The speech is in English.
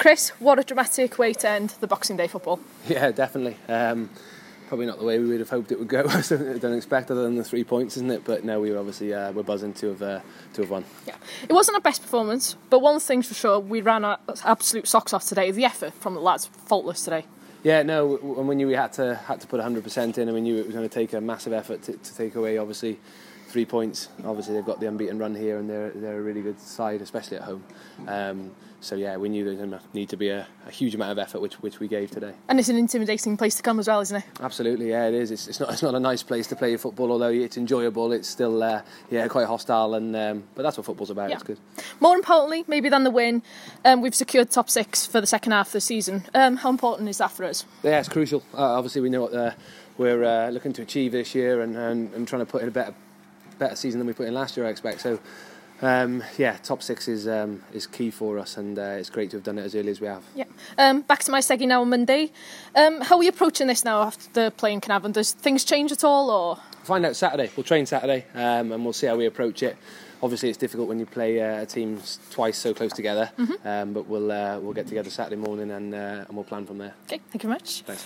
Chris, what a dramatic way to end the Boxing Day football. Yeah, definitely. Probably not the way we would have hoped it would go. I don't expect other than the 3 points, isn't it? But no, we were obviously we're buzzing to have won. Yeah, it wasn't our best performance, but one thing's for sure, we ran our absolute socks off today. The effort from the lads, faultless today. Yeah, no, and we knew we had to put 100% in, and we knew it was going to take a massive effort to take away, obviously, 3 points. Obviously, they've got the unbeaten run here, and they're a really good side, especially at home. So yeah, we knew there was going to need to be a huge amount of effort, which we gave today. And it's an intimidating place to come as well, isn't it? Absolutely, yeah, it is. It's not a nice place to play your football, although it's enjoyable. It's still quite hostile, and but that's what football's about. Yeah. It's good. More importantly, maybe than the win, we've secured top 6 for the second half of the season. How important is that for us? Yeah, it's crucial. Obviously, we know what we're looking to achieve this year, and trying to put in a better season than we put in last year, I expect. So. Top 6 is key for us, and it's great to have done it as early as we have. Yeah. Back to my Seggy now on Monday. How are we approaching this now after playing Caernarfon? Does things change at all, or? Find out Saturday. We'll train Saturday, and we'll see how we approach it. Obviously, it's difficult when you play a team twice so close together. But we'll get together Saturday morning, and we'll plan from there. Okay, thank you very much. Thanks.